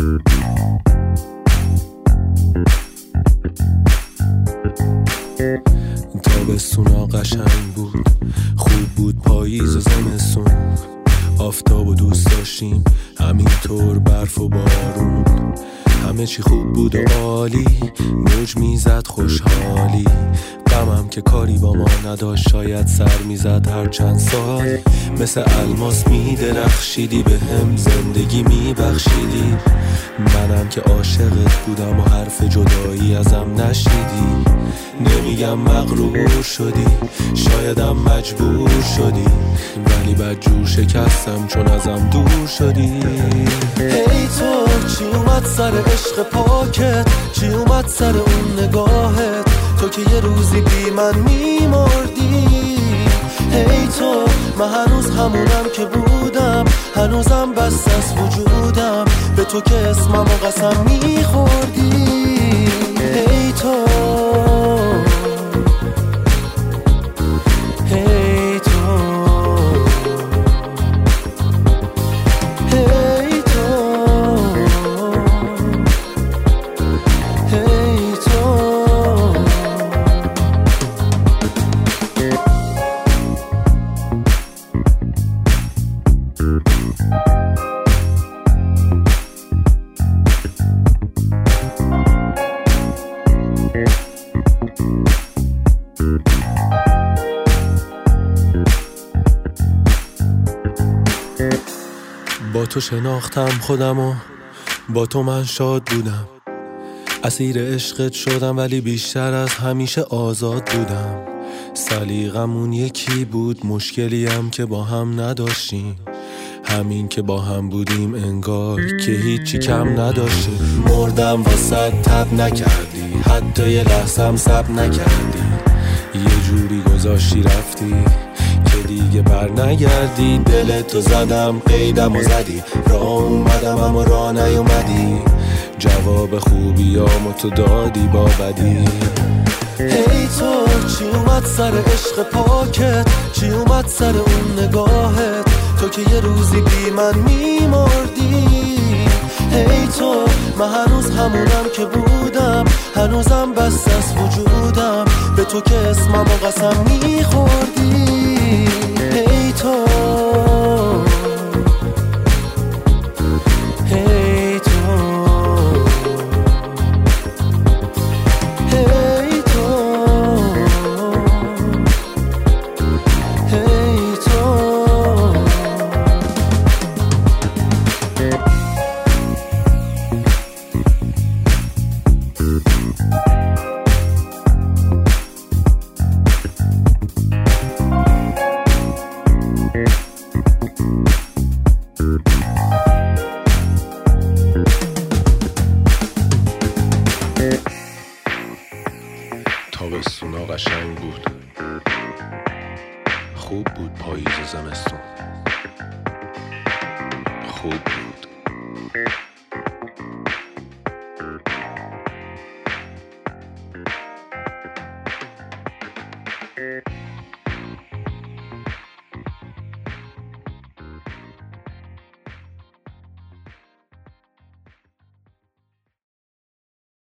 تابستونا قشنگ بود، خوب بود پاییز و زمستون، آفتاب و دوست داشتیم همینطور، برف و بارون، همه چی خوب بود و عالی، موج میزد خوشحالی، غمم که کاری با ما نداشت، شاید سر میزد هر چند سال، مثل الماس میدرخشیدی به هم، زندگی میبخشیدی، منم که عاشقت بودم و حرف جدایی ازم نشنیدی، نمیگم مغرور شدی، شایدم مجبور شدی، ولی بدجور شکستم چون ازم دور شدی. هی تو چی اومد سر عشق پاکت، چی اومد سر اون نگاهت، تو که یه روزی بی من میمردی. هی تو من هنوز همونم که بودم، هنوزم بس از وجودم، به تو که اسمم و قسم میخوردی. هی تو هی تو هی تو هی تو با تو شناختم خودمو، با تو من شاد بودم، اسیر عشقت شدم ولی بیشتر از همیشه آزاد بودم. سلیقمون یکی بود، مشکلی هم که با هم نداشتیم، همین که با هم بودیم انگار که هیچی کم نداشتیم. مردم واسه تب نکردی، حتی یه لحظه هم صبر نکردی، یه جوری گذاشتی رفتی که دیگه بر نگردی. دلتو زدم قیدم و زدی، راه اومدم اما راه نیومدی، جواب خوبیامو تو دادی با بدی. هی تو چی اومد سر عشق پاکت، چی اومد سر اون نگاهت، تو که یه روزی بی من میمردی. هی تو من هنوز همونم که بودم، هنوزم بس از وجودم، به تو که اسمم و قسم میخوردی. هی تو هی تو هی تو هی تو تابستونا قشنگ بود، خوب بود پاییز و زمستون، خوب بود.